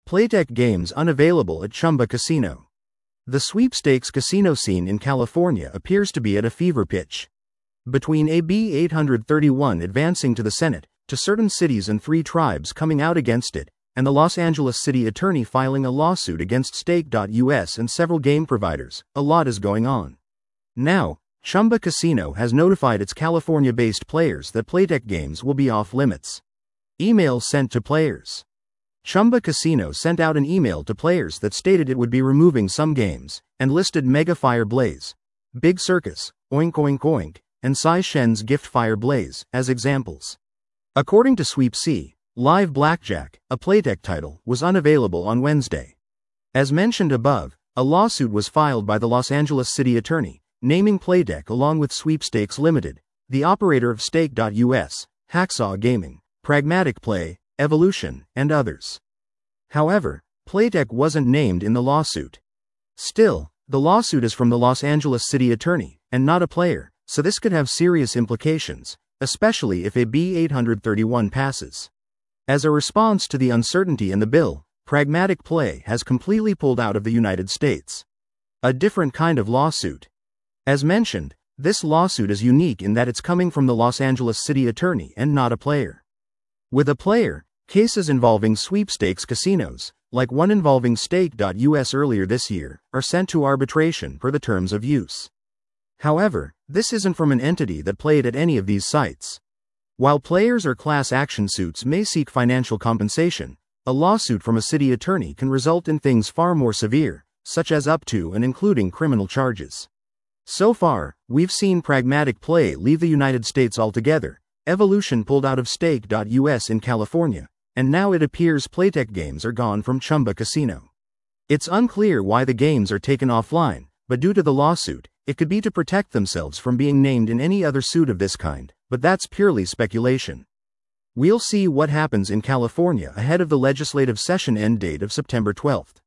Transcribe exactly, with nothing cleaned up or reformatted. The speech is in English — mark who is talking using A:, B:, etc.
A: Playtech games unavailable at Chumba Casino. The sweepstakes casino scene in California appears to be at a fever pitch. Between A B eight thirty-one advancing to the Senate, to certain cities and three tribes coming out against it, and the Los Angeles city attorney filing a lawsuit against Stake dot U S and several game providers, a lot is going on. Now, Chumba Casino has notified its California-based players that Playtech games will be off limits. Email sent to players. Chumba Casino sent out an email to players that stated it would be removing some games, and listed Mega Fire Blaze, Big Circus, Oink Oink Oink, and Sai Shen's Gift Fire Blaze as examples. According to Sweep C, Live Blackjack, a Playtech title, was unavailable on Wednesday. As mentioned above, a lawsuit was filed by the Los Angeles city attorney, naming Playtech along with Sweepstakes Limited, the operator of Stake dot U S, Hacksaw Gaming, Pragmatic Play, Evolution, and others. However, Playtech wasn't named in the lawsuit. Still, the lawsuit is from the Los Angeles city attorney, and not a player, so this could have serious implications, especially if A B eight thirty-one passes. As a response to the uncertainty in the bill, Pragmatic Play has completely pulled out of the United States. A different kind of lawsuit. As mentioned, this lawsuit is unique in that it's coming from the Los Angeles city attorney and not a player. With a player, cases involving sweepstakes casinos, like one involving Stake dot U S earlier this year, are sent to arbitration per the terms of use. However, this isn't from an entity that played at any of these sites. While players or class action suits may seek financial compensation, a lawsuit from a city attorney can result in things far more severe, such as up to and including criminal charges. So far, we've seen Pragmatic Play leave the United States altogether, Evolution pulled out of Stake dot U S in California, and now it appears Playtech games are gone from Chumba Casino. It's unclear why the games are taken offline, but due to the lawsuit, it could be to protect themselves from being named in any other suit of this kind, but that's purely speculation. We'll see what happens in California ahead of the legislative session end date of September twelfth.